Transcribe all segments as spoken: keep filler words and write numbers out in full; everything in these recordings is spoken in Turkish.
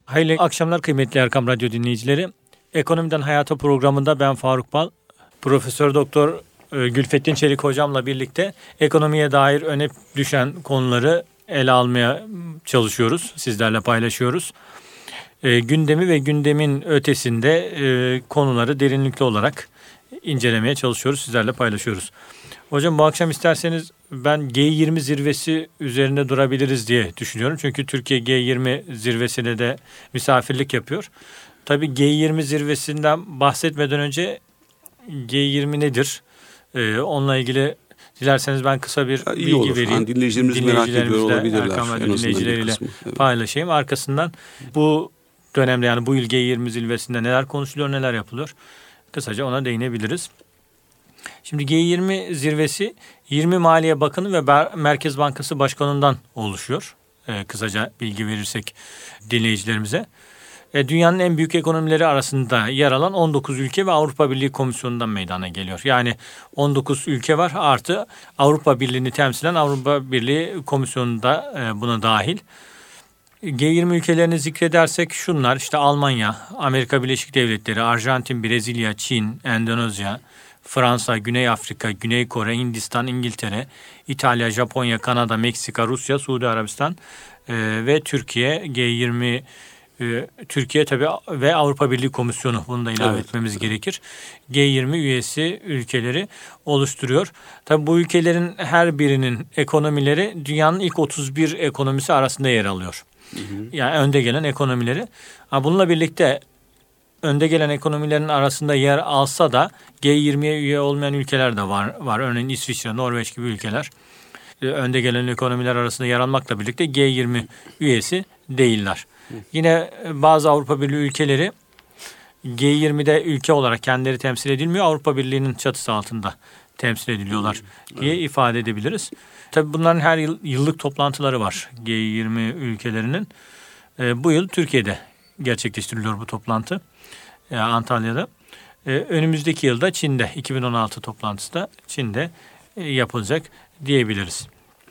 Hayırlı akşamlar kıymetli Erkam Radyo dinleyicileri. Ekonomiden Hayata programında ben Faruk Bal, Profesör Doktor Gülfettin Çelik hocamla birlikte ekonomiye dair öne düşen konuları ele almaya çalışıyoruz, sizlerle paylaşıyoruz. E, gündemi ve gündemin ötesinde e, konuları derinlikli olarak incelemeye çalışıyoruz, sizlerle paylaşıyoruz. Hocam bu akşam isterseniz ben G yirmi zirvesi üzerinde durabiliriz diye düşünüyorum. Çünkü Türkiye G yirmi zirvesine de misafirlik yapıyor. Tabii G yirmi zirvesinden bahsetmeden önce G yirmi nedir? Ee, onunla ilgili dilerseniz ben kısa bir ya, bilgi olur. vereyim. Yani dinleyicilerimiz merak ediyor olabilirler. Erkam Radyo dinleyicileriyle evet. paylaşayım. Arkasından bu dönemde yani bu yıl G yirmi zirvesinde neler konuşuluyor, neler yapılıyor? Kısaca ona değinebiliriz. Şimdi G yirmi zirvesi yirmi Maliye Bakanı ve Merkez Bankası Başkanı'ndan oluşuyor. Ee, kısaca bilgi verirsek dinleyicilerimize. Ee, dünyanın en büyük ekonomileri arasında yer alan on dokuz ülke ve Avrupa Birliği Komisyonu'ndan meydana geliyor. Yani on dokuz ülke var artı Avrupa Birliği'ni temsilen Avrupa Birliği Komisyonu da e, buna dahil. G yirmi ülkelerini zikredersek şunlar işte Almanya, Amerika Birleşik Devletleri, Arjantin, Brezilya, Çin, Endonezya, Fransa, Güney Afrika, Güney Kore, Hindistan, İngiltere, İtalya, Japonya, Kanada, Meksika, Rusya, Suudi Arabistan e, ve Türkiye. G yirmi e, Türkiye tabii ve Avrupa Birliği Komisyonu, bunu da ilave evet. etmemiz gerekir. G yirmi üyesi ülkeleri oluşturuyor. Tabii bu ülkelerin her birinin ekonomileri dünyanın ilk otuz bir ekonomisi arasında yer alıyor. Hı hı. Yani önde gelen ekonomileri. Bununla birlikte önde gelen ekonomilerin arasında yer alsa da G yirmiye üye olmayan ülkeler de var. var. Örneğin İsviçre, Norveç gibi ülkeler önde gelen ekonomiler arasında yer almakla birlikte G yirmi üyesi değiller. Yine bazı Avrupa Birliği ülkeleri G yirmide ülke olarak kendileri temsil edilmiyor. Avrupa Birliği'nin çatısı altında temsil ediliyorlar diye evet. ifade edebiliriz. Tabii bunların her yıl yıllık toplantıları var G yirmi ülkelerinin. E, bu yıl Türkiye'de gerçekleştiriliyor bu toplantı. E, Antalya'da. E, önümüzdeki yılda Çin'de iki bin on altı toplantısı da Çin'de e, yapılacak diyebiliriz.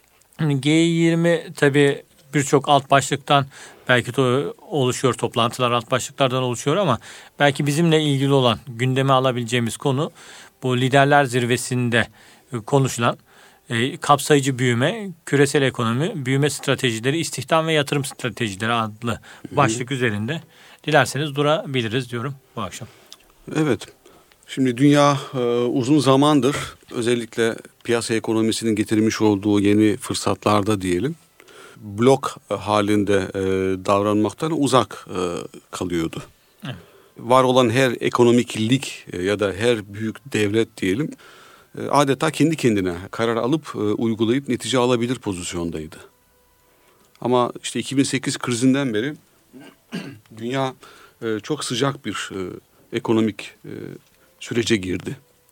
G yirmi tabii birçok alt başlıktan belki de oluşuyor, toplantılar alt başlıklardan oluşuyor ama belki bizimle ilgili olan gündeme alabileceğimiz konu bu liderler zirvesinde konuşulan e, kapsayıcı büyüme, küresel ekonomi, büyüme stratejileri, istihdam ve yatırım stratejileri adlı başlık Hı. üzerinde dilerseniz durabiliriz diyorum bu akşam. Evet. Şimdi dünya e, uzun zamandır özellikle piyasa ekonomisinin getirmiş olduğu yeni fırsatlarda diyelim blok halinde e, davranmaktan uzak e, kalıyordu. Evet. Var olan her ekonomik lig e, ya da her büyük devlet diyelim e, adeta kendi kendine karar alıp e, uygulayıp netice alabilir pozisyondaydı. Ama işte iki bin sekiz krizinden beri dünya e, çok sıcak bir e, ekonomik e, sürece girdi.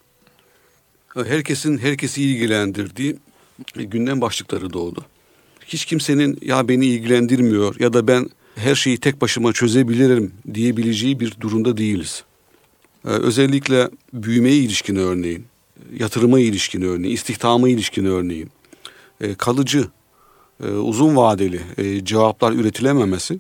Herkesin herkesi ilgilendirdiği e, gündem başlıkları doğdu. Hiç kimsenin ya beni ilgilendirmiyor ya da ben her şeyi tek başıma çözebilirim diyebileceği bir durumda değiliz. Ee, özellikle büyümeye ilişkin örneğin, yatırıma ilişkin örneğin, istihdama ilişkin örneğin, e, kalıcı, e, uzun vadeli e, cevaplar üretilememesi,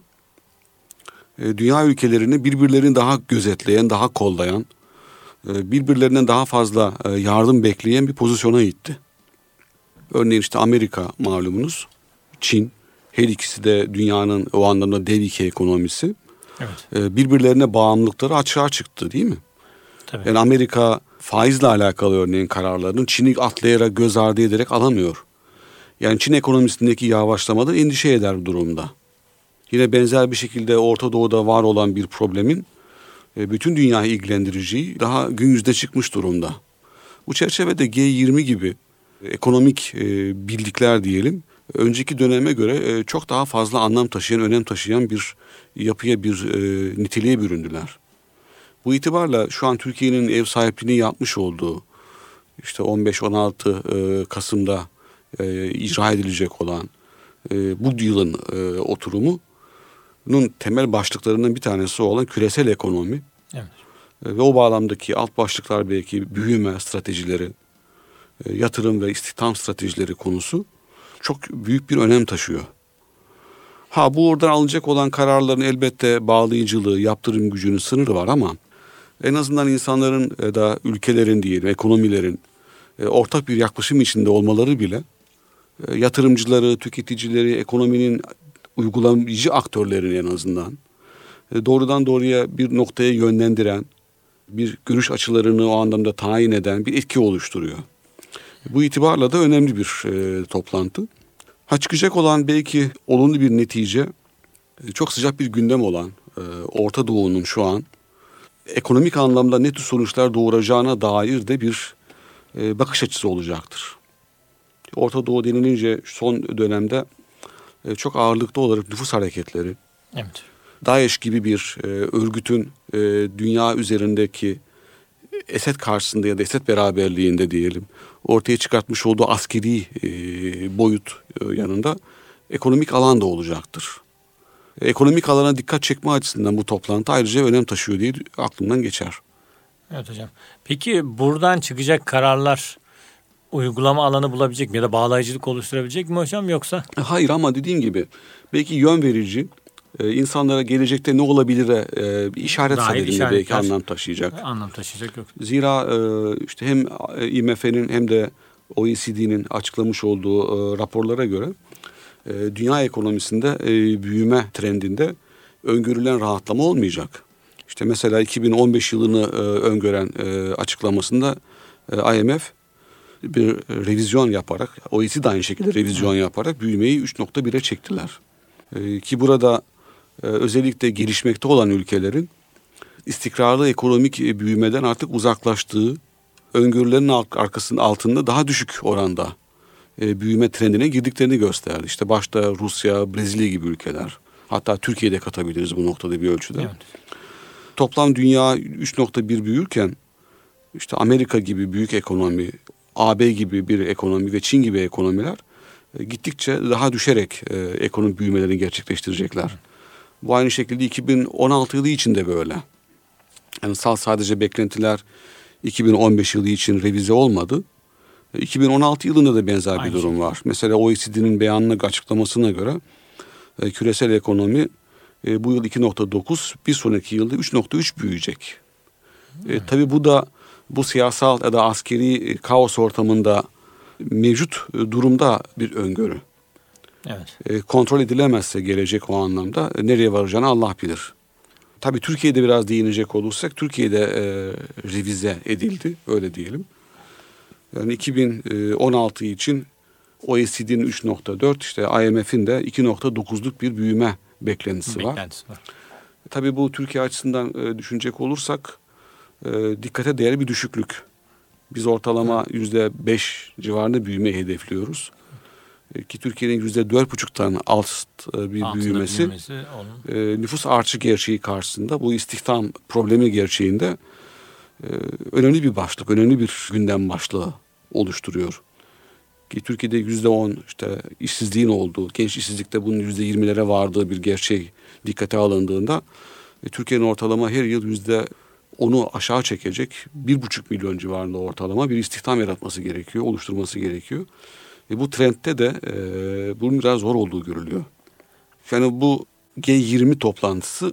e, dünya ülkelerini birbirlerini daha gözetleyen, daha kollayan, e, birbirlerinden daha fazla e, yardım bekleyen bir pozisyona itti. Örneğin işte Amerika malumunuz, Çin, her ikisi de dünyanın o anlamda dev iki ekonomisi. Evet. Birbirlerine bağımlılıkları açığa çıktı değil mi? Tabii. Yani Amerika faizle alakalı örneğin kararlarını Çin'i atlayarak göz ardı ederek alamıyor. Yani Çin ekonomisindeki yavaşlamadan endişe eder durumda. Yine benzer bir şekilde Orta Doğu'da var olan bir problemin bütün dünyayı ilgilendireceği daha gün yüzüne çıkmış durumda. Bu çerçevede G yirmi gibi ekonomik birlikler diyelim, önceki döneme göre çok daha fazla anlam taşıyan, önem taşıyan bir yapıya, bir e, niteliğe büründüler. Bu itibarla şu an Türkiye'nin ev sahipliğini yapmış olduğu, işte on beş on altı e, Kasım'da e, icra edilecek olan e, bu yılın e, oturumunun temel başlıklarından bir tanesi olan küresel ekonomi. Evet. E, ve o bağlamdaki alt başlıklar belki büyüme stratejileri, e, yatırım ve istihdam stratejileri konusu çok büyük bir önem taşıyor. Ha bu oradan alınacak olan kararların elbette bağlayıcılığı, yaptırım gücünün sınırı var ama en azından insanların ya da ülkelerin diyelim, ekonomilerin e, ortak bir yaklaşım içinde olmaları bile e, yatırımcıları, tüketicileri, ekonominin uygulayıcı aktörlerini en azından e, doğrudan doğruya bir noktaya yönlendiren, bir görüş açılarını o anlamda tayin eden bir etki oluşturuyor. Bu itibarla da önemli bir e, toplantı. Ha çıkacak olan belki olumlu bir netice, e, çok sıcak bir gündem olan e, Orta Doğu'nun şu an ekonomik anlamda ne tür sonuçlar doğuracağına dair de bir e, bakış açısı olacaktır. Orta Doğu denilince son dönemde e, çok ağırlıklı olarak nüfus hareketleri, evet. DAEŞ gibi bir e, örgütün e, dünya üzerindeki Esed karşısında ya da Esed beraberliğinde diyelim ortaya çıkartmış olduğu askeri e, boyut e, yanında ekonomik alan da olacaktır. Ekonomik alana dikkat çekme açısından bu toplantı ayrıca önem taşıyor diye aklımdan geçer. Evet hocam. Peki buradan çıkacak kararlar uygulama alanı bulabilecek mi ya da bağlayıcılık oluşturabilecek mi hocam yoksa? Hayır ama dediğim gibi belki yön verici, e, insanlara gelecekte ne olabilire e, bir işaret sadedinde belki anlam taşıyacak. Anlam taşıyacak yok. Zira e, işte hem I M F'nin hem de O E C D'nin açıklamış olduğu e, raporlara göre e, dünya ekonomisinde e, büyüme trendinde öngörülen rahatlama olmayacak. İşte mesela iki bin on beş yılını e, öngören e, açıklamasında e, I M F bir revizyon yaparak, O E C D de aynı şekilde revizyon yaparak büyümeyi üç nokta bire çektiler. E, ki burada e, özellikle gelişmekte olan ülkelerin istikrarlı ekonomik büyümeden artık uzaklaştığı, öngörülerin arkasının altında daha düşük oranda e, büyüme trendine girdiklerini gösterdi. İşte başta Rusya, Brezilya gibi ülkeler, hatta Türkiye'de katabiliriz bu noktada bir ölçüde. Evet. Toplam dünya üç nokta bir büyürken işte Amerika gibi büyük ekonomi, A B gibi bir ekonomi ve Çin gibi ekonomiler e, gittikçe daha düşerek e, ekonomi büyümelerini gerçekleştirecekler. Bu aynı şekilde iki bin on altı yılı için de böyle. Yani sadece beklentiler iki bin on beş yılı için revize olmadı. iki bin on altı yılında da benzer aynı bir durum şey var. Mesela O E C D'nin beyanına, açıklamasına göre e, küresel ekonomi e, bu yıl iki nokta dokuz, bir sonraki yılda üç nokta üç büyüyecek. E, tabii bu da bu siyasal ya da askeri kaos ortamında mevcut durumda bir öngörü. Evet. E, kontrol edilemezse gelecek o anlamda e, nereye varacağını Allah bilir. Tabii Türkiye'de biraz değinecek olursak Türkiye'de e, revize edildi öyle diyelim. Yani iki bin on altı için O E C D'nin üç nokta dört işte I M F'in de iki nokta dokuzluk bir büyüme beklentisi var. Beklentisi var. Tabii bu Türkiye açısından e, düşünecek olursak e, dikkate değer bir düşüklük. Biz ortalama yüzde beş civarında büyüme hedefliyoruz. E, ki Türkiye'nin yüzde dört buçuktan alt e, bir Altında büyümesi, büyümesi e, nüfus artışı gerçeği karşısında bu istihdam problemi gerçeğinde e, önemli bir başlık, önemli bir gündem başlığı oluşturuyor. Ki Türkiye'de yüzde on işte işsizliğin olduğu, genç işsizlikte bunun yüzde yirmilere vardığı bir gerçek dikkate alındığında e, Türkiye'nin ortalama her yıl yüzde onu aşağı çekecek bir buçuk milyon civarında ortalama bir istihdam yaratması gerekiyor, oluşturması gerekiyor. E, bu trendte de e, bunun biraz zor olduğu görülüyor. Yani bu G yirmi toplantısı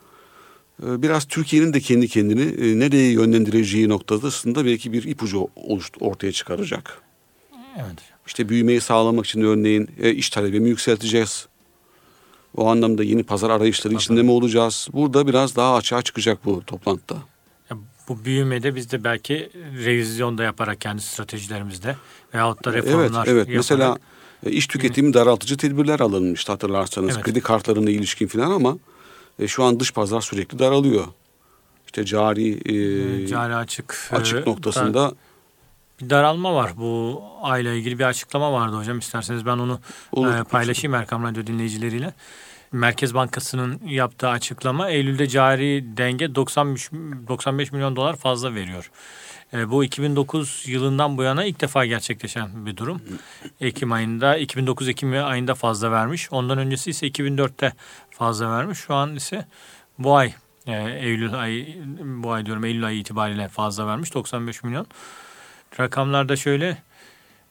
e, biraz Türkiye'nin de kendi kendini e, nereye yönlendireceği noktasında belki bir ipucu oluştu, ortaya çıkaracak. Evet. İşte büyümeyi sağlamak için örneğin e, iş talebini yükselteceğiz. O anlamda yeni pazar arayışları Pazar. içinde mi olacağız? Burada biraz daha açığa çıkacak bu toplantıda. Ya bu büyümede biz de belki revizyon da yaparak kendi stratejilerimizde veyahut da reformlar evet, evet. yaparak. Mesela iş tüketimi daraltıcı tedbirler alınmıştı hatırlarsanız. Evet. Kredi kartlarına ilişkin falan ama e, şu an dış pazar sürekli daralıyor. İşte cari e, cari açık açık noktasında bir daralma var. Bu ayla ilgili bir açıklama vardı hocam. İsterseniz ben onu Olur, e, paylaşayım Erkam Radyo dinleyicileriyle. Merkez Bankası'nın yaptığı açıklama Eylül'de cari denge doksan beş milyon dolar fazla veriyor. E, bu iki bin dokuz yılından bu yana ilk defa gerçekleşen bir durum. Ekim ayında, iki bin dokuz Ekim ayında fazla vermiş. Ondan öncesi ise iki bin dörtte fazla vermiş. Şu an ise bu ay e, Eylül ayı bu ay diyorum Eylül ayı itibariyle fazla vermiş doksan beş milyon. Rakamlarda şöyle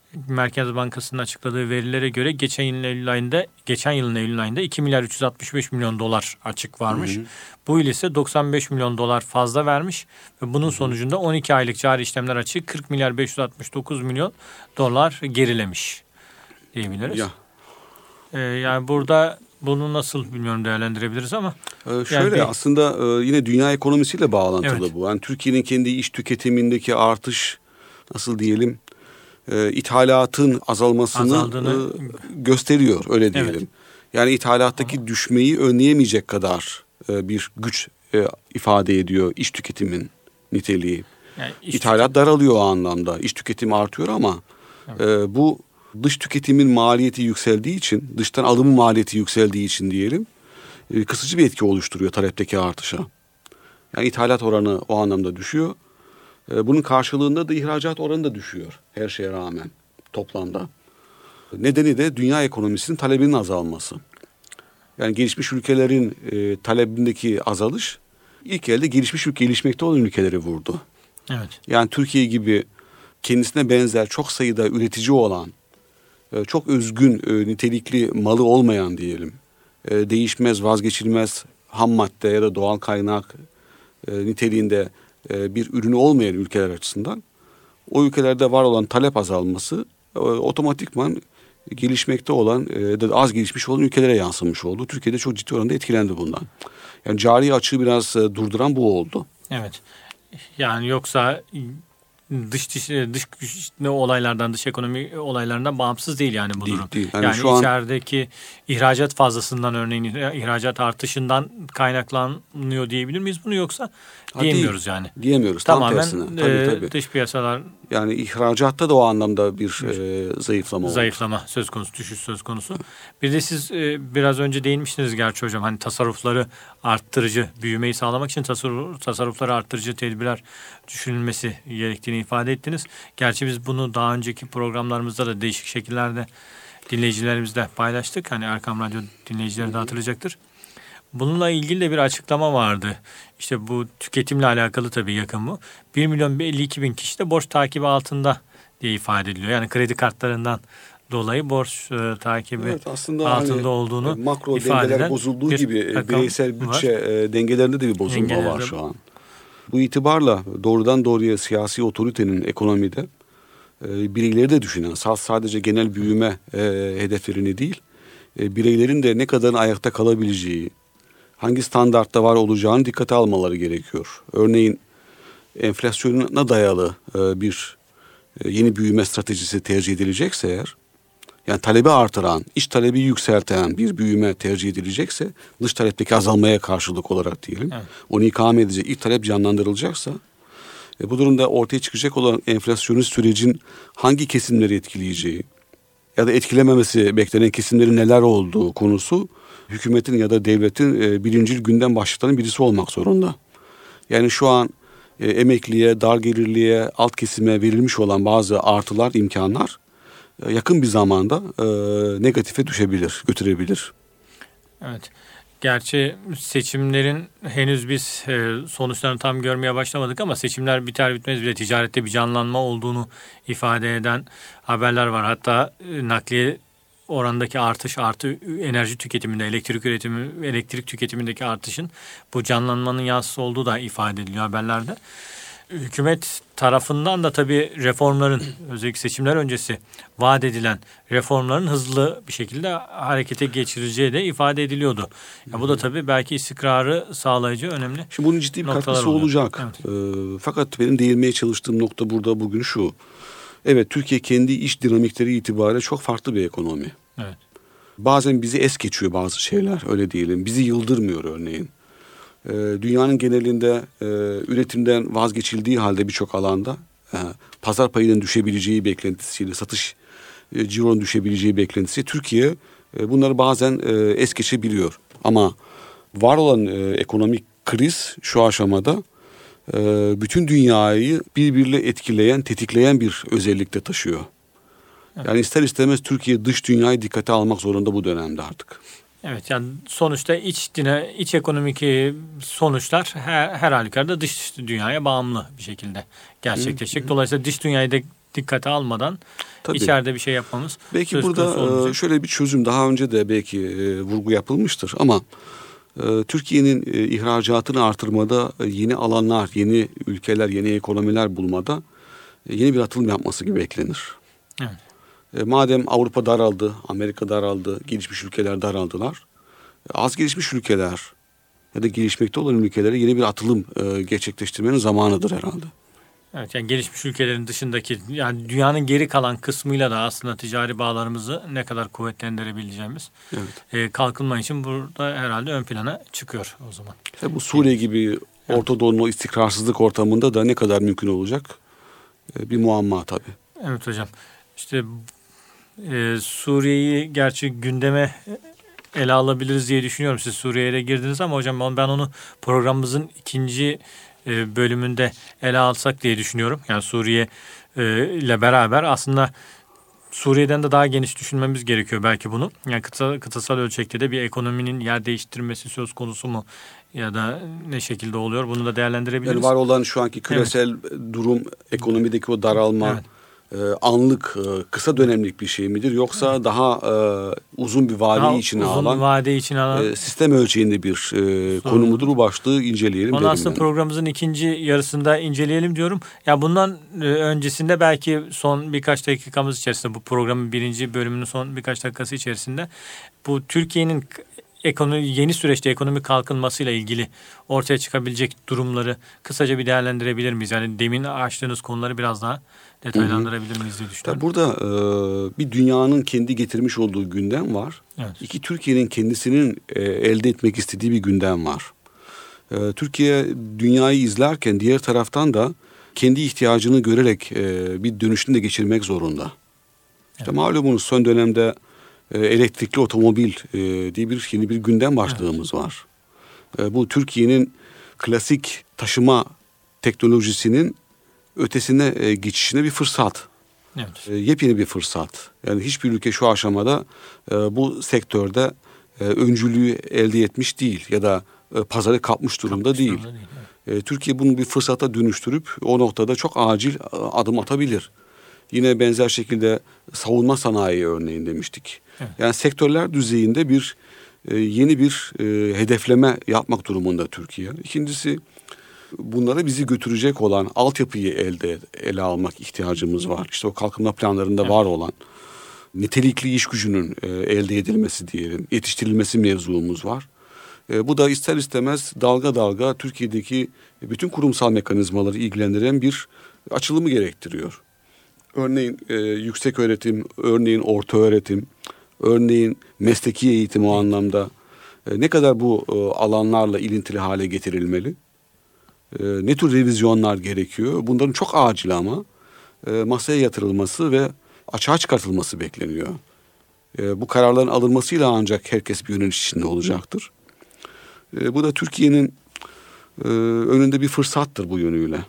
Merkez Bankası'nın açıkladığı verilere göre geçen yılın Eylül ayında geçen yılın Eylül ayında iki milyar üç yüz altmış beş milyon dolar açık varmış. Hı hı. Bu yıl ise doksan beş milyon dolar fazla vermiş ve bunun sonucunda on iki aylık cari işlemler açığı kırk milyar beş yüz altmış dokuz milyon dolar gerilemiş diyebiliriz. Ya. Ee, yani burada bunu nasıl bilmiyorum değerlendirebiliriz ama. Ee, şöyle yani bir, aslında e, yine dünya ekonomisiyle bağlantılı evet. bu. Yani Türkiye'nin kendi iş tüketimindeki artış nasıl diyelim e, ithalatın azalmasını Azaldığını... e, gösteriyor öyle diyelim. Evet. Yani ithalattaki Aha. düşmeyi önleyemeyecek kadar e, bir güç e, ifade ediyor iş tüketimin niteliği. Yani iş İthalat tüketim... daralıyor o anlamda. İş tüketimi artıyor ama evet. e, bu dış tüketimin maliyeti yükseldiği için, dıştan alım maliyeti yükseldiği için diyelim, e, kısıcı bir etki oluşturuyor talepteki artışa. Yani ithalat oranı o anlamda düşüyor. E, bunun karşılığında da ihracat oranı da düşüyor her şeye rağmen toplamda. Nedeni de dünya ekonomisinin talebinin azalması. Yani gelişmiş ülkelerin e, talebindeki azalış ilk elde gelişmiş ülke, gelişmekte olan ülkeleri vurdu. Evet. Yani Türkiye gibi kendisine benzer çok sayıda üretici olan, çok özgün, nitelikli malı olmayan diyelim, değişmez, vazgeçilmez ham madde ya da doğal kaynak niteliğinde bir ürünü olmayan ülkeler açısından o ülkelerde var olan talep azalması otomatikman gelişmekte olan ya da az gelişmiş olan ülkelere yansımış oldu. Türkiye'de çok ciddi oranda etkilendi bundan. Yani cari açığı biraz durduran bu oldu. Evet. Yani yoksa dış dış dış güç olaylardan, dış ekonomi olaylarından bağımsız değil yani bu değil, durum. Değil. Yani, yani şu içerideki an... ihracat fazlasından örneğin ihracat artışından kaynaklanıyor diyebilir miyiz bunu yoksa ha, diyemiyoruz değil. Yani. Diyemiyoruz. Tamamen tam tersine. Tabii, e, tabii. Dış piyasalar. Yani ihracatta da o anlamda bir e, zayıflama oldu. Zayıflama söz konusu, düşüş söz konusu. Bir de siz e, biraz önce değinmiştiniz gerçi hocam. Hani tasarrufları arttırıcı, büyümeyi sağlamak için tasarruf, tasarrufları arttırıcı tedbirler düşünülmesi gerektiğini ifade ettiniz. Gerçi biz bunu daha önceki programlarımızda da değişik şekillerde dinleyicilerimizle paylaştık. Hani Erkam Radyo dinleyicileri de hatırlayacaktır. Bununla ilgili de bir açıklama vardı. İşte bu tüketimle alakalı tabii yakın bu. bir milyon elli iki bin kişi de borç takibi altında diye ifade ediliyor. Yani kredi kartlarından dolayı borç e, takibi evet, altında hani, olduğunu makro ifade dengeler bozulduğu gibi bireysel bütçe e, dengelerinde de bir bozulma dengelerinde var şu an. Bu itibarla doğrudan doğruya siyasi otoritenin ekonomide e, bireyleri de düşünen, sadece genel büyüme e, hedeflerini değil, e, bireylerin de ne kadar ayakta kalabileceği, hangi standartta var olacağını dikkate almaları gerekiyor. Örneğin enflasyona dayalı e, bir e, yeni büyüme stratejisi tercih edilecekse eğer, yani talebi artıran, iç talebi yükselten bir büyüme tercih edilecekse, dış talepteki azalmaya karşılık olarak diyelim, evet. onu ikame edecek, ilk talep canlandırılacaksa, e, bu durumda ortaya çıkacak olan enflasyonist sürecin hangi kesimleri etkileyeceği ya da etkilememesi beklenen kesimlerin neler olduğu konusu, hükümetin ya da devletin e, birincil gündem başlıklarının birisi olmak zorunda. Yani şu an e, emekliye, dar gelirliye, alt kesime verilmiş olan bazı artılar, imkanlar e, yakın bir zamanda e, negatife düşebilir, götürebilir. Evet. Gerçi seçimlerin henüz biz e, sonuçlarını tam görmeye başlamadık ama seçimler biter bitmez bile ticarette bir canlanma olduğunu ifade eden haberler var. Hatta e, nakliye orandaki artış artı enerji tüketiminde, elektrik üretimi, elektrik tüketimindeki artışın bu canlanmanın yansısı olduğu da ifade ediliyor haberlerde. Hükümet tarafından da tabii reformların, özellikle seçimler öncesi vaat edilen reformların hızlı bir şekilde harekete geçirileceği de ifade ediliyordu. Ya bu da tabii belki istikrarı sağlayıcı önemli. Şimdi bunun ciddi bir katkısı olacak. Evet. Ee, fakat benim değinmeye çalıştığım nokta burada bugün şu. Evet, Türkiye kendi iş dinamikleri itibariyle çok farklı bir ekonomi. Evet. Bazen bizi es geçiyor bazı şeyler, öyle diyelim. Bizi yıldırmıyor örneğin. Ee, dünyanın genelinde e, üretimden vazgeçildiği halde birçok alanda e, pazar payının düşebileceği beklentisiyle, satış e, cironun düşebileceği beklentisi Türkiye e, bunları bazen e, es geçebiliyor. Ama var olan e, ekonomik kriz şu aşamada e, bütün dünyayı birbiriyle etkileyen, tetikleyen bir özellikte taşıyor. Evet. Yani ister istemez Türkiye dış dünyayı dikkate almak zorunda bu dönemde artık. Evet, yani sonuçta iç dine, iç ekonomik sonuçlar her, her halükarda dış dünyaya bağımlı bir şekilde gerçekleşecek. Hı hı. Dolayısıyla dış dünyayı da dikkate almadan Tabii. içeride bir şey yapmamız belki söz burada konusu olmayacak. Şöyle bir çözüm daha önce de belki e, vurgu yapılmıştır ama e, Türkiye'nin e, ihracatını artırmada e, yeni alanlar, yeni ülkeler, yeni ekonomiler bulmada e, yeni bir atılım yapması gibi beklenir. Evet. E, madem Avrupa daraldı, Amerika daraldı, gelişmiş ülkeler daraldılar. E, az gelişmiş ülkeler ya da gelişmekte olan ülkelere yeni bir atılım e, gerçekleştirmenin zamanıdır herhalde. Evet, yani gelişmiş ülkelerin dışındaki, yani dünyanın geri kalan kısmıyla da aslında ticari bağlarımızı ne kadar kuvvetlendirebileceğimiz evet. e, kalkınma için burada herhalde ön plana çıkıyor o zaman. İşte bu Suriye gibi Orta Doğu'nun o istikrarsızlık ortamında da ne kadar mümkün olacak e, bir muamma tabii. Evet hocam. İşte e, Suriye'yi gerçi gündeme ele alabiliriz diye düşünüyorum. Siz Suriye'ye de girdiniz ama hocam ben onu programımızın ikinci bölümünde ele alsak diye düşünüyorum. Yani Suriye ile beraber aslında Suriye'den de daha geniş düşünmemiz gerekiyor belki bunu. Yani kıta, kıtasal ölçekte de bir ekonominin yer değiştirmesi söz konusu mu ya da ne şekilde oluyor, bunu da değerlendirebiliriz. Yani var olan şu anki küresel evet. durum, ekonomideki o daralma evet. e, anlık, e, kısa dönemlik bir şey midir yoksa evet. daha e, uzun bir vade daha içine uzun alan, vade içine alan e, sistem ölçeğinde bir e, konu mudur? Bu başlığı inceleyelim. Onu aslında yani. Programımızın ikinci yarısında inceleyelim diyorum. Ya bundan e, öncesinde belki son birkaç dakikamız içerisinde, bu programın birinci bölümünün son birkaç dakikası içerisinde bu Türkiye'nin ekonomi, yeni süreçte ekonomik kalkınmasıyla ilgili ortaya çıkabilecek durumları kısaca bir değerlendirebilir miyiz? Yani demin açtığınız konuları biraz daha detaylandırabilir miyiz diye düşünüyorum. Burada e, bir dünyanın kendi getirmiş olduğu gündem var. Evet. İki, Türkiye'nin kendisinin e, elde etmek istediği bir gündem var. E, Türkiye dünyayı izlerken diğer taraftan da kendi ihtiyacını görerek e, bir dönüşünü de geçirmek zorunda. Evet. İşte malumunuz son dönemde e, elektrikli otomobil e, diye bir yeni bir gündem başlığımız evet. var. E, bu Türkiye'nin klasik taşıma teknolojisinin ötesine e, geçişine bir fırsat. Evet. E, yepyeni bir fırsat. Yani hiçbir ülke şu aşamada e, bu sektörde e, öncülüğü elde etmiş değil ya da e, pazarı kapmış durumda kapmış değil. Durumda değil evet. e, Türkiye bunu bir fırsata dönüştürüp o noktada çok acil adım atabilir. Yine benzer şekilde savunma sanayi örneğin demiştik. Evet. Yani sektörler düzeyinde bir e, yeni bir e, hedefleme yapmak durumunda Türkiye. İkincisi, bunlara bizi götürecek olan altyapıyı elde ele almak ihtiyacımız var. İşte o kalkınma planlarında evet. var olan nitelikli iş gücünün e, elde edilmesi diyelim, yetiştirilmesi mevzumuz var. E, bu da ister istemez dalga dalga Türkiye'deki bütün kurumsal mekanizmaları ilgilendiren bir açılımı gerektiriyor. Örneğin e, yüksek öğretim, örneğin orta öğretim, örneğin mesleki eğitim o anlamda e, ne kadar bu e, alanlarla ilintili hale getirilmeli? E, ne tür revizyonlar gerekiyor? Bunların çok acil ama e, masaya yatırılması ve açığa çıkartılması bekleniyor. E, bu kararların alınmasıyla ancak herkes bir yöneliş içinde olacaktır. E, bu da Türkiye'nin e, önünde bir fırsattır bu yönüyle.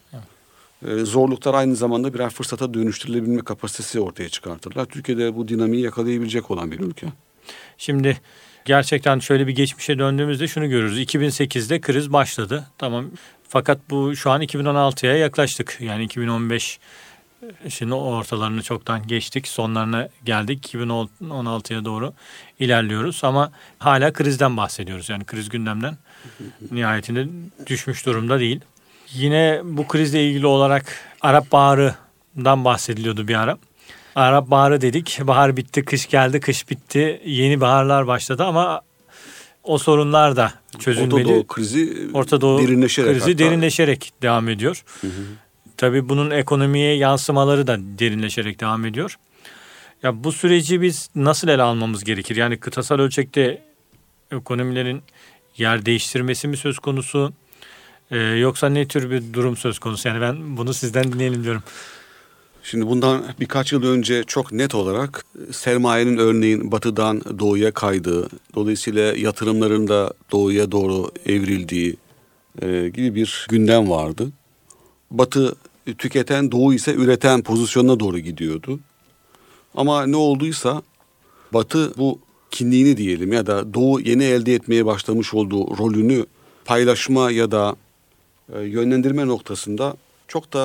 E, zorluklar aynı zamanda birer fırsata dönüştürülebilme kapasitesi ortaya çıkartırlar. Türkiye'de bu dinamiği yakalayabilecek olan bir ülke. Şimdi gerçekten şöyle bir geçmişe döndüğümüzde şunu görürüz. iki bin sekizde kriz başladı. Tamam. Fakat bu şu an iki bin on altıya yaklaştık. Yani iki bin on beş şimdi ortalarını çoktan geçtik. Sonlarına geldik. iki bin on altıya doğru ilerliyoruz ama hala krizden bahsediyoruz. Yani kriz gündemden nihayetinde düşmüş durumda değil. Yine bu krizle ilgili olarak Arap Baharı'ndan bahsediliyordu bir ara. Arap Baharı dedik. Bahar bitti, kış geldi, kış bitti. Yeni baharlar başladı ama o sorunlar da çözülmeli. Orta Doğu krizi Orta Doğu derinleşerek, krizi hatta. derinleşerek devam ediyor. Hı hı. Tabii bunun ekonomiye yansımaları da derinleşerek devam ediyor. Ya bu süreci biz nasıl ele almamız gerekir? Yani kıtasal ölçekte ekonomilerin yer değiştirmesi mi söz konusu? Ee, yoksa ne tür bir durum söz konusu? Yani ben bunu sizden dinleyelim diyorum. Şimdi bundan birkaç yıl önce çok net olarak sermayenin örneğin batıdan doğuya kaydığı, dolayısıyla yatırımların da doğuya doğru evrildiği e, gibi bir gündem vardı. Batı tüketen, doğu ise üreten pozisyonuna doğru gidiyordu. Ama ne olduysa Batı bu kimliğini diyelim ya da doğu yeni elde etmeye başlamış olduğu rolünü paylaşma ya da e, yönlendirme noktasında çok da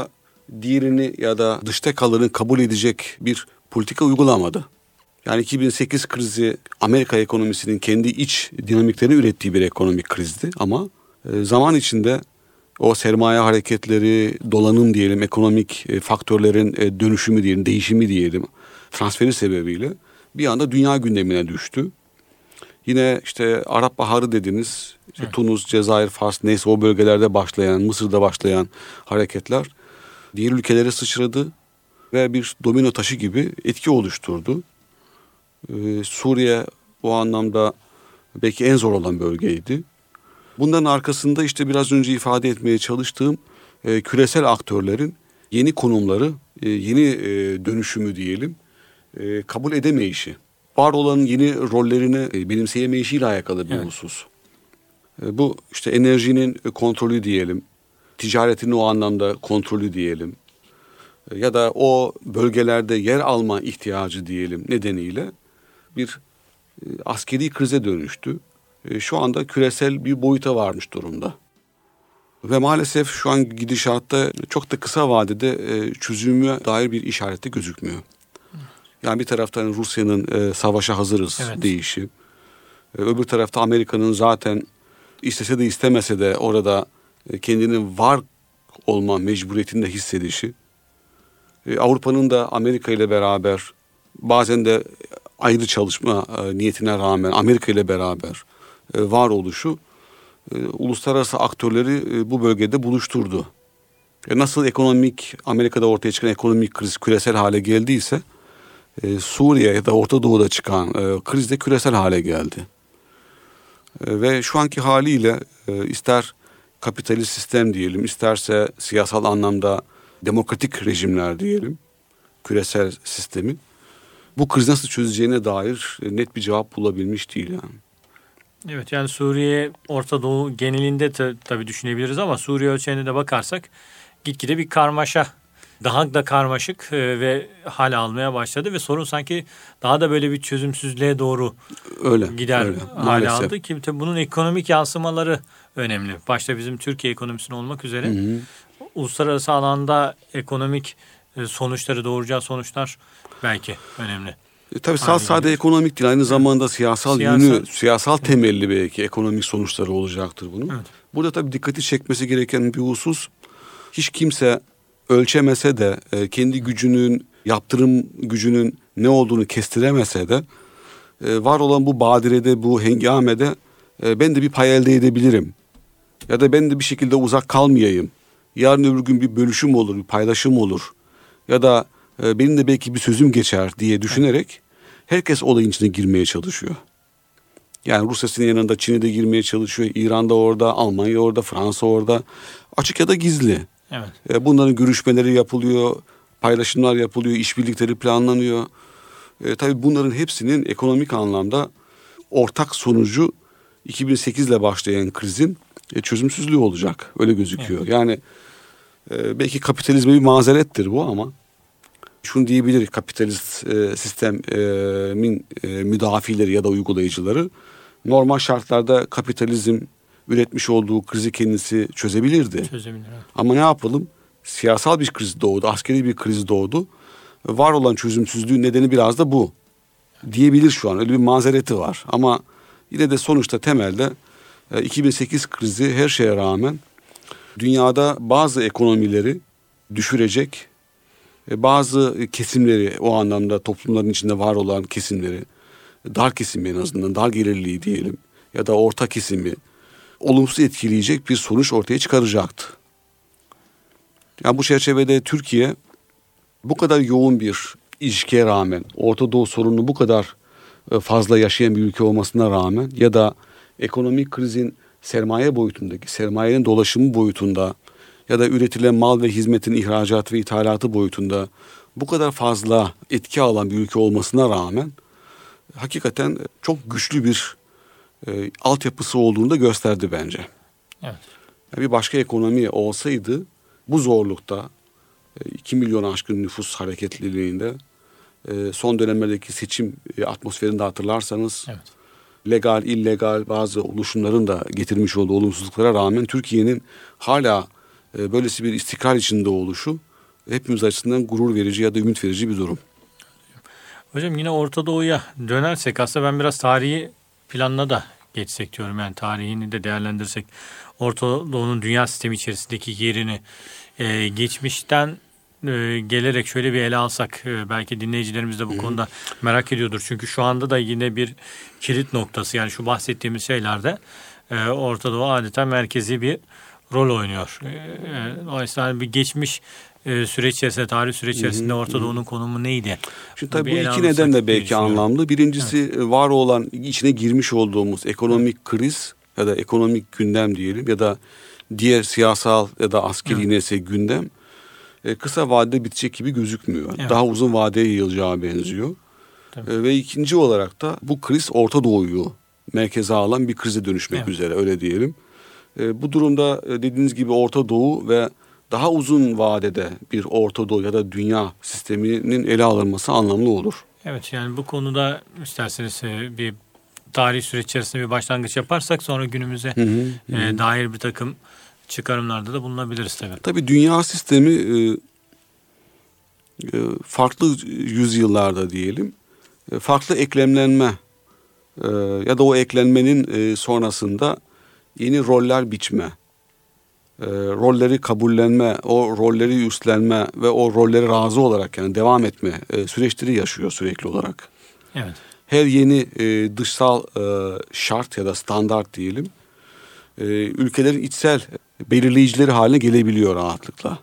diğerini ya da dışta kalanı kabul edecek bir politika uygulamadı. Yani iki bin sekiz krizi Amerika ekonomisinin kendi iç dinamiklerini ürettiği bir ekonomik krizdi ama e, zaman içinde o sermaye hareketleri, dolanım diyelim, ekonomik e, faktörlerin e, dönüşümü diyelim, değişimi diyelim, transferi sebebiyle bir anda dünya gündemine düştü. Yine işte Arap Baharı dediğimiz işte evet. Tunus, Cezayir, Fas neyse o bölgelerde başlayan, Mısır'da başlayan hareketler diğer ülkelere sıçradı ve bir domino taşı gibi etki oluşturdu. Ee, Suriye o anlamda belki en zor olan bölgeydi. Bunların arkasında işte biraz önce ifade etmeye çalıştığım e, küresel aktörlerin yeni konumları, e, yeni e, dönüşümü diyelim e, kabul edemeyişi. Var olan yeni rollerini e, benimseyemeyişiyle alakalı bir evet. husus. E, bu işte enerjinin kontrolü diyelim, ticaretin o anlamda kontrolü diyelim e, ya da o bölgelerde yer alma ihtiyacı diyelim nedeniyle bir e, askeri krize dönüştü. E, şu anda küresel bir boyuta varmış durumda. Ve maalesef şu an gidişatta çok da kısa vadede e, çözümü dair bir işareti gözükmüyor. Yani bir taraftan Rusya'nın e, savaşa hazırız evet. deyişi. E, öbür tarafta Amerika'nın zaten istese de istemese de orada e, kendinin var olma mecburiyetinde hissedişi. E, Avrupa'nın da Amerika ile beraber bazen de ayrı çalışma e, niyetine rağmen Amerika ile beraber e, var oluşu e, uluslararası aktörleri e, bu bölgede buluşturdu. E, nasıl ekonomik Amerika'da ortaya çıkan ekonomik kriz küresel hale geldiyse e, Suriye ya da Orta Doğu'da çıkan e, kriz de küresel hale geldi. E, ve şu anki haliyle e, ister kapitalist sistem diyelim, isterse siyasal anlamda demokratik rejimler diyelim, küresel sistemin bu kriz nasıl çözeceğine dair net bir cevap bulabilmiş değil yani. Evet, yani Suriye, Orta Doğu genelinde de, tabii düşünebiliriz ama Suriye ölçeğine de bakarsak gitgide bir karmaşa, daha da karmaşık e, ve hal almaya başladı ve sorun sanki daha da böyle bir çözümsüzlüğe doğru öyle, gider öyle, hale aldı ki tabii bunun ekonomik yansımaları önemli. Başta bizim Türkiye ekonomisine olmak üzere hı hı. uluslararası alanda ekonomik sonuçları doğuracağı sonuçlar belki önemli. E, tabii sadece, sadece ekonomik değil, aynı zamanda siyasal, siyasal yönü, siyasal temelli belki ekonomik sonuçları olacaktır bunun. Evet. Burada tabii dikkati çekmesi gereken bir husus, hiç kimse ölçemese de e, kendi gücünün, yaptırım gücünün ne olduğunu kestiremese de e, var olan bu badirede, bu hengamede e, ben de bir pay elde edebilirim. Ya da ben de bir şekilde uzak kalmayayım. Yarın öbür gün bir bölüşüm olur, bir paylaşım olur. Ya da e, benim de belki bir sözüm geçer diye düşünerek herkes olayın içine girmeye çalışıyor. Yani Rusya'nın yanında Çin'e de girmeye çalışıyor. İran'da orada, Almanya orada, Fransa orada. Açık ya da gizli. Evet. E, bunların görüşmeleri yapılıyor, paylaşımlar yapılıyor, işbirlikleri planlanıyor. E, tabii bunların hepsinin ekonomik anlamda ortak sonucu iki bin sekiz ile başlayan krizin e, çözümsüzlüğü olacak. Öyle gözüküyor. Evet. Yani e, belki kapitalizme bir mazerettir bu ama şunu diyebilir kapitalist e, sistemin e, müdafileri ya da uygulayıcıları normal şartlarda kapitalizm üretmiş olduğu krizi kendisi çözebilirdi. Çözebilir. Evet. Ama ne yapalım? Siyasal bir kriz doğdu, askeri bir kriz doğdu. Var olan çözümsüzlüğün nedeni biraz da bu. Diyebilir şu an. Öyle bir mazereti var. Ama yine de sonuçta temelde e, iki bin sekiz krizi her şeye rağmen dünyada bazı ekonomileri düşürecek, e, bazı kesimleri o anlamda toplumların içinde var olan kesimleri, dar kesimi en azından, dar gelirliği diyelim ya da orta kesimi olumsuz etkileyecek bir sonuç ortaya çıkaracaktı. Yani bu çerçevede Türkiye bu kadar yoğun bir ilişkiye rağmen, Orta Doğu sorununu bu kadar fazla yaşayan bir ülke olmasına rağmen ya da ekonomik krizin sermaye boyutundaki, sermayenin dolaşımı boyutunda ya da üretilen mal ve hizmetin ihracatı ve ithalatı boyutunda bu kadar fazla etki alan bir ülke olmasına rağmen hakikaten çok güçlü bir e, altyapısı olduğunu da gösterdi bence. Evet. Yani bir başka ekonomi olsaydı bu zorlukta e, iki milyon aşkın nüfus hareketliliğinde e, son dönemlerdeki seçim e, atmosferinde hatırlarsanız evet. legal, illegal bazı oluşumların da getirmiş olduğu olumsuzluklara rağmen Türkiye'nin hala e, böylesi bir istikrar içinde oluşu hepimiz açısından gurur verici ya da ümit verici bir durum. Hocam yine Orta Doğu'ya dönersek aslında ben biraz tarihi planla da geçsek diyorum. Yani tarihini de değerlendirsek. Orta Doğu'nun dünya sistemi içerisindeki yerini e, geçmişten e, gelerek şöyle bir ele alsak. E, belki dinleyicilerimiz de bu Hı-hı. konuda merak ediyordur. Çünkü şu anda da yine bir kilit noktası. Yani şu bahsettiğimiz şeylerde e, Orta Doğu adeta merkezi bir rol oynuyor. E, e, dolayısıyla bir geçmiş e, süreç içerisinde, tarih süreç içerisinde Orta Doğu'nun konumu neydi? Şimdi tabii bu iki neden de belki anlamlı. Birincisi evet. var olan, içine girmiş olduğumuz ekonomik evet. kriz ya da ekonomik gündem diyelim ya da diğer siyasal ya da askeri evet. neyse gündem e, kısa vadede bitecek gibi gözükmüyor. Evet. Daha uzun vadeye yayılacağı benziyor. E, ve ikinci olarak da bu kriz Orta Doğu'yu merkeze alan bir krize dönüşmek evet. üzere, öyle diyelim. E, bu durumda e, dediğiniz gibi Orta Doğu ve daha uzun vadede bir Orta Doğu ya da dünya sisteminin ele alınması anlamlı olur. Evet, yani bu konuda isterseniz bir tarih süreç içerisinde bir başlangıç yaparsak sonra günümüze hı hı, e, hı. dair bir takım çıkarımlarda da bulunabiliriz tabii. Tabii dünya sistemi e, e, farklı yüzyıllarda diyelim e, farklı eklemlenme e, ya da o eklenmenin e, sonrasında yeni roller biçme, e, rolleri kabullenme, o rolleri üstlenme ve o rolleri razı olarak yani devam etme e, süreçleri yaşıyor sürekli olarak. Evet. Her yeni e, dışsal e, şart ya da standart diyelim, e, ülkelerin içsel belirleyicileri haline gelebiliyor rahatlıkla.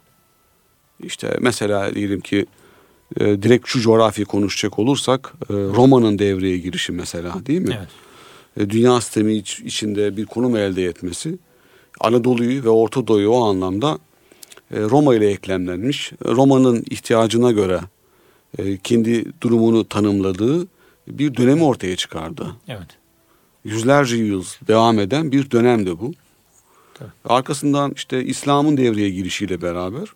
İşte mesela diyelim ki e, direkt şu coğrafyayı konuşacak olursak e, Roma'nın devreye girişi mesela, değil mi? Evet. E, dünya sistemi iç, içinde bir konum elde etmesi, Anadolu'yu ve Orta Doğu'yu o anlamda e, Roma ile eklemlenmiş, Roma'nın ihtiyacına göre e, kendi durumunu tanımladığı bir dönemi ortaya çıkardı. Evet. Yüzlerce yıl devam eden bir dönemdi bu. Tabii. Arkasından işte İslam'ın devreye girişiyle beraber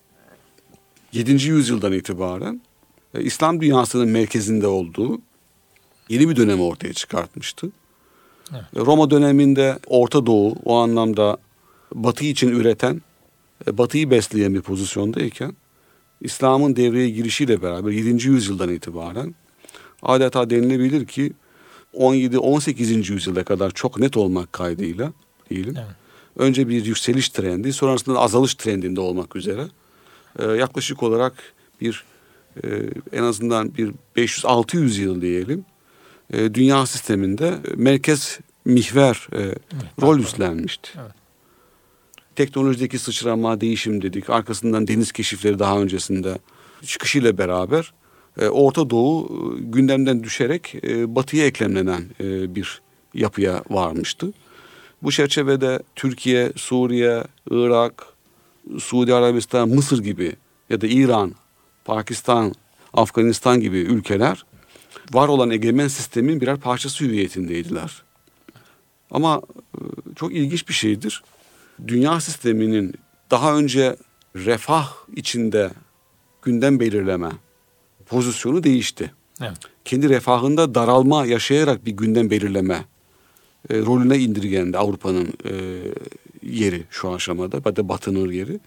yedinci yüzyıldan itibaren e, İslam dünyasının merkezinde olduğu yeni bir dönemi ortaya çıkartmıştı. Evet. Roma döneminde Orta Doğu o anlamda Batı için üreten, Batı'yı besleyen bir pozisyondayken İslam'ın devreye girişiyle beraber yedinci yüzyıldan itibaren adeta denilebilir ki on yedi on sekizinci yüzyıla kadar çok net olmak kaydıyla diyelim. Evet. Önce bir yükseliş trendi, sonrasında azalış trendinde olmak üzere e, yaklaşık olarak bir e, en azından bir beş yüz altı yüz yıl diyelim e, dünya sisteminde merkez mihver e, evet, rol üstlenmişti. Evet. Teknolojideki sıçrama, değişim dedik. Arkasından deniz keşifleri daha öncesinde çıkışıyla beraber e, Orta Doğu e, gündemden düşerek e, batıya eklemlenen e, bir yapıya varmıştı. Bu çerçevede Türkiye, Suriye, Irak, Suudi Arabistan, Mısır gibi ya da İran, Pakistan, Afganistan gibi ülkeler var olan egemen sistemin birer parçası hüviyetindeydiler. Ama e, çok ilginç bir şeydir. Dünya sisteminin daha önce refah içinde gündem belirleme pozisyonu değişti. Evet. Kendi refahında daralma yaşayarak bir gündem belirleme e, rolüne indirgendi Avrupa'nın e, yeri şu aşamada, da Batı'nın yeri.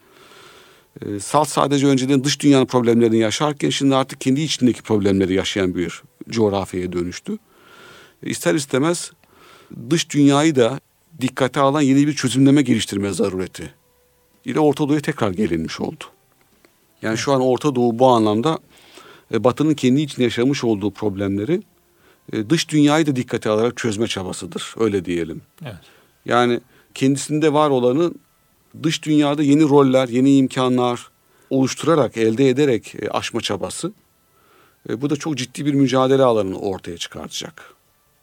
E, salt sadece önceden dış dünyanın problemlerini yaşarken şimdi artık kendi içindeki problemleri yaşayan bir coğrafyaya dönüştü. E, ister istemez dış dünyayı da dikkate alan yeni bir çözümleme geliştirme zarureti ile Orta Doğu'ya tekrar gelinmiş oldu. Yani şu an Orta Doğu bu anlamda e, Batı'nın kendi içinde yaşamış olduğu problemleri e, dış dünyayı da dikkate alarak çözme çabasıdır. Öyle diyelim. Evet. Yani kendisinde var olanı dış dünyada yeni roller, yeni imkanlar oluşturarak, elde ederek e, aşma çabası. E, bu da çok ciddi bir mücadele alanını ortaya çıkartacak.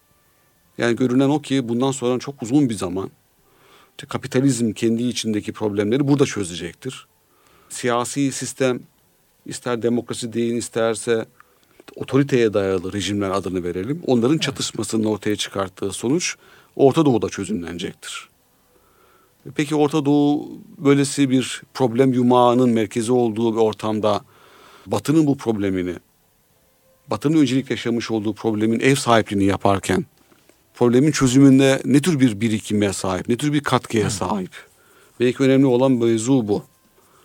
Yani görünen o ki bundan sonra çok uzun bir zaman işte kapitalizm kendi içindeki problemleri burada çözecektir. Siyasi sistem ister demokrasi deyin isterse otoriteye dayalı rejimler adını verelim. Onların çatışmasının ortaya çıkarttığı sonuç Orta Doğu'da çözümlenecektir. Peki Orta Doğu böylesi bir problem yumağının merkezi olduğu bir ortamda Batı'nın bu problemini, Batı'nın öncelikle yaşamış olduğu problemin ev sahipliğini yaparken problemin çözümünde ne tür bir birikime sahip, ne tür bir katkıya sahip? Belki önemli olan mevzu bu.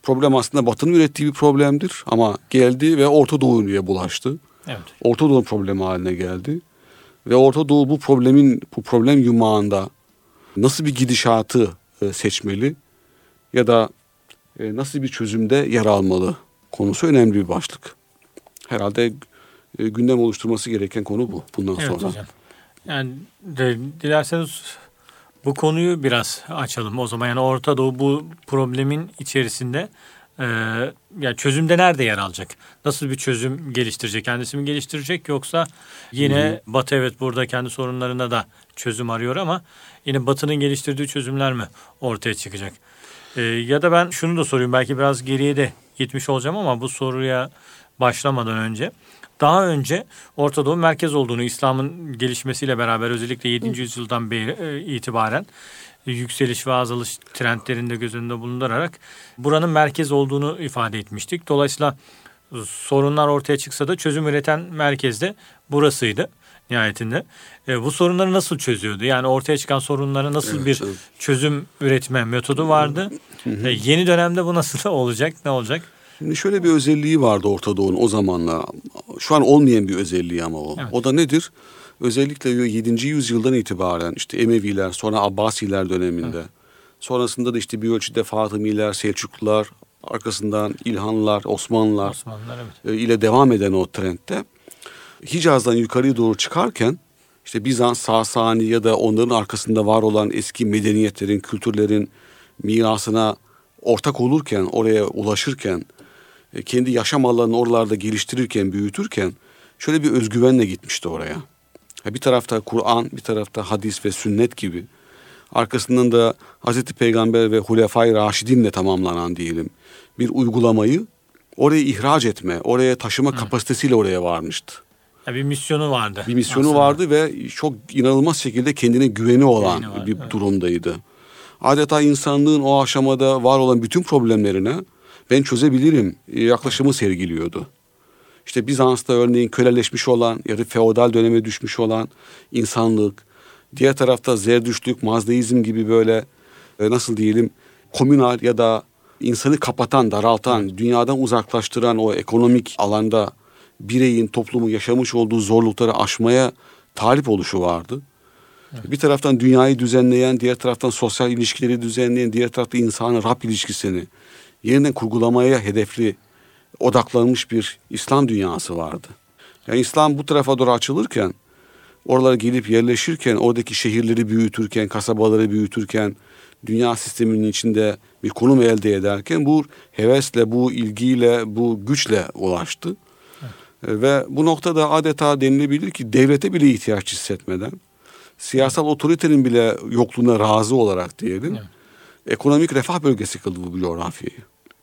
Problem aslında Batı'nın ürettiği bir problemdir ama geldi ve Orta Doğu'ya bulaştı. Evet. Orta Doğu problemi haline geldi. Ve Orta Doğu bu problemin bu problem yumağında nasıl bir gidişatı seçmeli ya da nasıl bir çözümde yer almalı konusu önemli bir başlık. Herhalde gündem oluşturması gereken konu bu bundan evet, sonra. Hocam. Yani de, dilerseniz bu konuyu biraz açalım o zaman. Yani Orta Doğu bu problemin içerisinde e, yani çözümde nerede yer alacak? Nasıl bir çözüm geliştirecek? Kendisi mi geliştirecek yoksa yine Hı-hı. Batı evet burada kendi sorunlarına da çözüm arıyor ama yine Batı'nın geliştirdiği çözümler mi ortaya çıkacak? E, ya da ben şunu da sorayım, belki biraz geriye de gitmiş olacağım ama bu soruya başlamadan önce. Daha önce Orta Doğu merkez olduğunu, İslam'ın gelişmesiyle beraber özellikle yedinci yüzyıldan beri itibaren yükseliş ve azalış trendlerinde göz önünde bulundurarak buranın merkez olduğunu ifade etmiştik. Dolayısıyla sorunlar ortaya çıksa da çözüm üreten merkez de burasıydı nihayetinde. E, bu sorunları nasıl çözüyordu? Yani ortaya çıkan sorunlara nasıl evet, bir evet. çözüm üretme metodu vardı? E, yeni dönemde bu nasıl olacak? Ne olacak? Şimdi şöyle bir özelliği vardı Orta Doğu'nun o zamanlar. Şu an olmayan bir özelliği ama o. Evet. O da nedir? Özellikle yedinci yüzyıldan itibaren işte Emeviler, sonra Abbasiler döneminde, evet. sonrasında da işte bir ölçüde Fatımiler, Selçuklular, arkasından İlhanlılar, Osmanlılar, Osmanlılar evet. ile devam eden o trendte Hicaz'dan yukarıya doğru çıkarken işte Bizans, Sasani ya da onların arkasında var olan eski medeniyetlerin, kültürlerin mirasına ortak olurken, oraya ulaşırken, kendi yaşam alanını oralarda geliştirirken, büyütürken şöyle bir özgüvenle gitmişti oraya. Bir tarafta Kur'an, bir tarafta hadis ve sünnet gibi. Arkasından da Hazreti Peygamber ve Hulefai Raşidin'le tamamlanan diyelim bir uygulamayı oraya ihraç etme, oraya taşıma Hı. kapasitesiyle oraya varmıştı. Ya bir misyonu vardı. Bir misyonu aslında. vardı ve çok inanılmaz şekilde kendine güveni olan güveni var, bir evet. durumdaydı. Adeta insanlığın o aşamada var olan bütün problemlerine ben çözebilirim yaklaşımı sergiliyordu. İşte Bizans'ta örneğin köleleşmiş olan ya da feodal döneme düşmüş olan insanlık, diğer tarafta Zerdüştlük, Mazdeizm gibi böyle nasıl diyelim komünal ya da insanı kapatan, daraltan, evet. dünyadan uzaklaştıran o ekonomik alanda bireyin, toplumu yaşamış olduğu zorlukları aşmaya talip oluşu vardı. Evet. Bir taraftan dünyayı düzenleyen, diğer taraftan sosyal ilişkileri düzenleyen, diğer tarafta insanın Rab ilişkisini yeniden kurgulamaya hedefli odaklanmış bir İslam dünyası vardı. Yani İslam bu tarafa doğru açılırken, oralara gelip yerleşirken, oradaki şehirleri büyütürken, kasabaları büyütürken, dünya sisteminin içinde bir konum elde ederken bu hevesle, bu ilgiyle, bu güçle ulaştı. Evet. Ve bu noktada adeta denilebilir ki devlete bile ihtiyaç hissetmeden, siyasal otoritenin bile yokluğuna razı olarak diyelim, evet. ekonomik refah bölgesi kıldı bu coğrafyayı.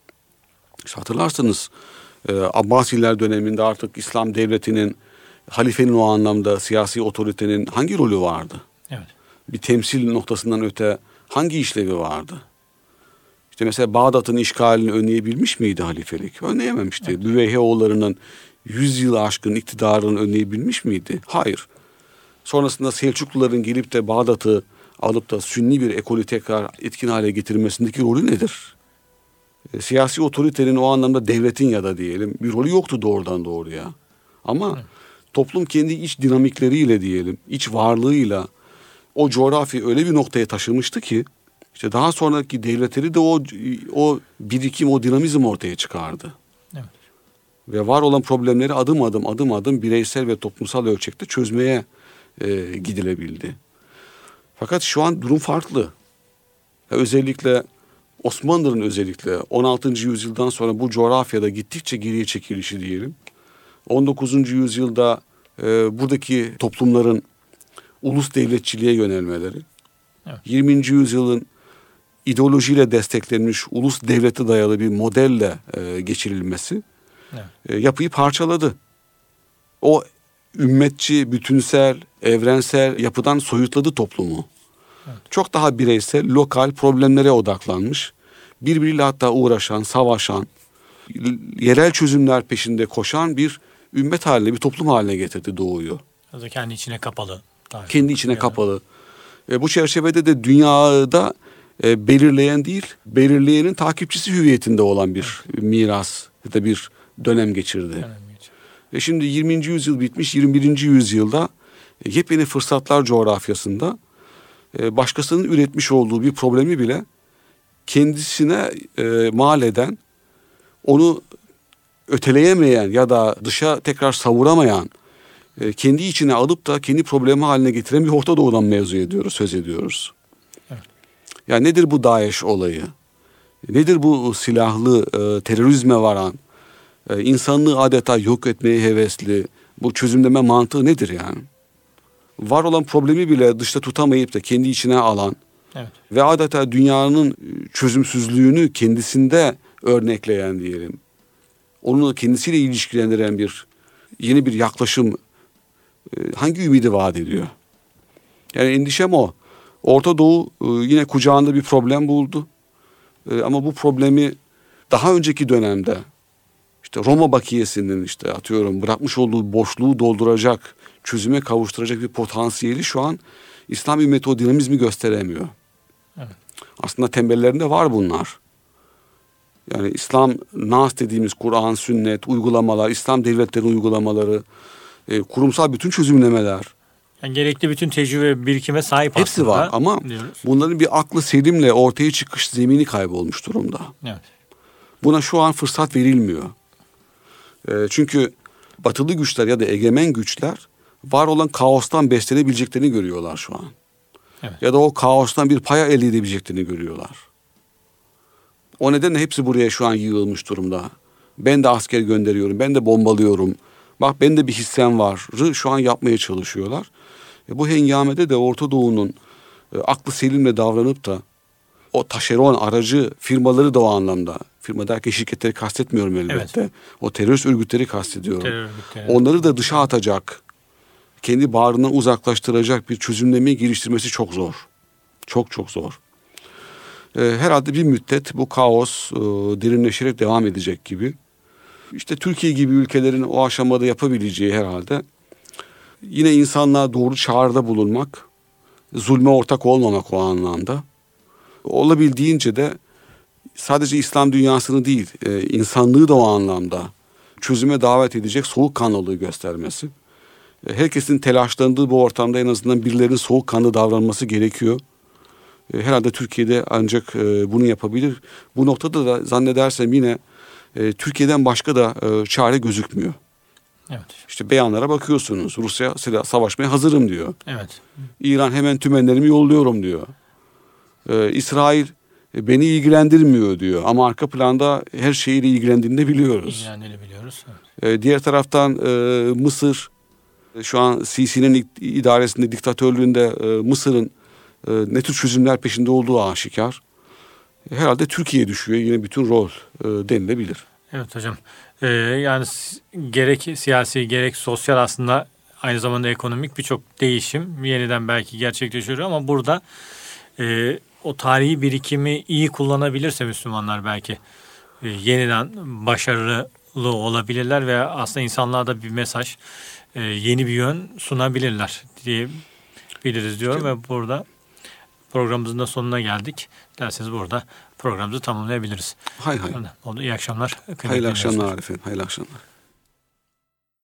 İşte hatırlarsanız e, Abbasiler döneminde artık İslam devletinin, halifenin o anlamda siyasi otoritenin hangi rolü vardı? Evet. Bir temsil noktasından öte hangi işlevi vardı? İşte mesela Bağdat'ın işgalini önleyebilmiş miydi halifelik? Önleyememişti. Evet. Büveyheoğullarının yüz yılı aşkın iktidarını önleyebilmiş miydi? Hayır. Sonrasında Selçukluların gelip de Bağdat'ı alıp da Sünni bir ekolü tekrar etkin hale getirmesindeki rolü nedir? E, siyasi otoritenin o anlamda devletin ya da diyelim bir rolü yoktu doğrudan doğruya. Ama evet. toplum kendi iç dinamikleriyle diyelim, iç varlığıyla o coğrafyayı öyle bir noktaya taşımıştı ki işte daha sonraki devletleri de o o birikim, o dinamizm ortaya çıkardı. Evet. Ve var olan problemleri adım adım adım adım bireysel ve toplumsal ölçekte çözmeye e, gidilebildi. Fakat şu an durum farklı. Ya özellikle Osmanlı'nın özellikle on altıncı yüzyıldan sonra bu coğrafyada gittikçe geriye çekilişi diyelim. on dokuzuncu yüzyılda e, buradaki toplumların ulus devletçiliğe yönelmeleri. Evet. yirminci yüzyılın ideolojiyle desteklenmiş ulus devlete dayalı bir modelle e, geçirilmesi evet. e, yapıyı parçaladı. O ümmetçi, bütünsel, evrensel yapıdan soyutladı toplumu. Evet. Çok daha bireysel, lokal problemlere odaklanmış, birbiriyle hatta uğraşan, savaşan, yerel çözümler peşinde koşan bir ümmet haline, bir toplum haline getirdi Doğu'yu. Kendi içine kapalı. Kendi içine yani. kapalı. E, bu çerçevede de dünyada e, belirleyen değil, belirleyenin takipçisi hüviyetinde olan bir evet. miras ya da bir dönem geçirdi. Dönem geçirdi. Ve şimdi yirminci yüzyıl bitmiş, yirmi birinci yüzyılda e, yepyeni fırsatlar coğrafyasında e, başkasının üretmiş olduğu bir problemi bile kendisine e, mal eden, onu öteleyemeyen ya da dışa tekrar savuramayan, e, kendi içine alıp da kendi problemi haline getiren bir Orta Doğu'dan mevzu ediyoruz, söz ediyoruz. Evet. Yani nedir bu DAEŞ olayı? Nedir bu silahlı e, terörizme varan, e, insanlığı adeta yok etmeye hevesli, bu çözümleme mantığı nedir yani? Var olan problemi bile dışta tutamayıp da kendi içine alan, evet. ve adeta dünyanın çözümsüzlüğünü kendisinde örnekleyen diyelim. Onu kendisiyle ilişkilendiren bir yeni bir yaklaşım e, hangi ümidi vaat ediyor? Yani endişem o. Orta Doğu e, yine kucağında bir problem buldu. E, ama bu problemi daha önceki dönemde işte Roma bakiyesinin işte atıyorum bırakmış olduğu boşluğu dolduracak, çözüme kavuşturacak bir potansiyeli şu an İslam ümmeti o dinamizmi gösteremiyor. Evet. Aslında temellerinde var bunlar. Yani İslam Nas dediğimiz Kur'an, sünnet, uygulamalar, İslam devletlerinin uygulamaları, e, kurumsal bütün çözümlemeler. Yani gerekli bütün tecrübe birikime sahip hepsi aslında. var ama diyoruz. Bunların bir aklı selimle ortaya çıkış zemini kaybolmuş durumda. Evet. Buna şu an fırsat verilmiyor. E, çünkü batılı güçler ya da egemen güçler var olan kaostan beslenebileceklerini görüyorlar şu an. Evet. Ya da o kaostan bir paya elde edebileceklerini görüyorlar. O nedenle hepsi buraya şu an yığılmış durumda. Ben de asker gönderiyorum, ben de bombalıyorum. Bak benim de bir hissem var. Şu an yapmaya çalışıyorlar. E bu hengamede de Orta Doğu'nun e, aklı selimle davranıp da o taşeron aracı firmaları da o anlamda. Firma derken şirketleri kastetmiyorum elbette. Evet. O terörist örgütleri kastediyorum. Terör örgütleri. Onları da dışa atacak, kendi bağrından uzaklaştıracak bir çözümlemeyi geliştirmesi çok zor. Çok çok zor. Herhalde bir müddet bu kaos e, derinleşerek devam edecek gibi. İşte Türkiye gibi ülkelerin o aşamada yapabileceği herhalde yine insanlığa doğru çağrıda bulunmak, zulme ortak olmamak o anlamda. Olabildiğince de sadece İslam dünyasını değil, e, insanlığı da o anlamda çözüme davet edecek soğukkanlılığı göstermesi. E, herkesin telaşlandığı bu ortamda en azından birilerinin soğukkanlı davranması gerekiyor. Herhalde Türkiye'de ancak e, bunu yapabilir. Bu noktada da zannedersem yine e, Türkiye'den başka da e, çare gözükmüyor. Evet. İşte beyanlara bakıyorsunuz. Rusya silah savaşmaya hazırım diyor. Evet. İran hemen tümenlerimi yolluyorum diyor. Ee, İsrail e, beni ilgilendirmiyor diyor. Ama arka planda her şeyiyle ilgilendiğini de biliyoruz. İlgilendiğini biliyoruz. Evet. Ee, diğer taraftan e, Mısır şu an Sisi'nin idaresinde, diktatörlüğünde e, Mısır'ın e, ne tür çözümler peşinde olduğu aşikar. Herhalde Türkiye'ye düşüyor yine bütün rol e, denilebilir. Evet hocam. Ee, yani gerek siyasi gerek sosyal aslında aynı zamanda ekonomik birçok değişim yeniden belki gerçekleşiyor ama burada e, o tarihi birikimi iyi kullanabilirse Müslümanlar belki e, yeniden başarılı olabilirler ve aslında insanlığa da bir mesaj, e, yeni bir yön sunabilirler diyebiliriz diyorum işte, ve burada programımızın da sonuna geldik. Derseniz burada programımızı tamamlayabiliriz. Hay hay. Oldu. İyi akşamlar. Hayırlı akşamlar efendim. Hayırlı akşamlar.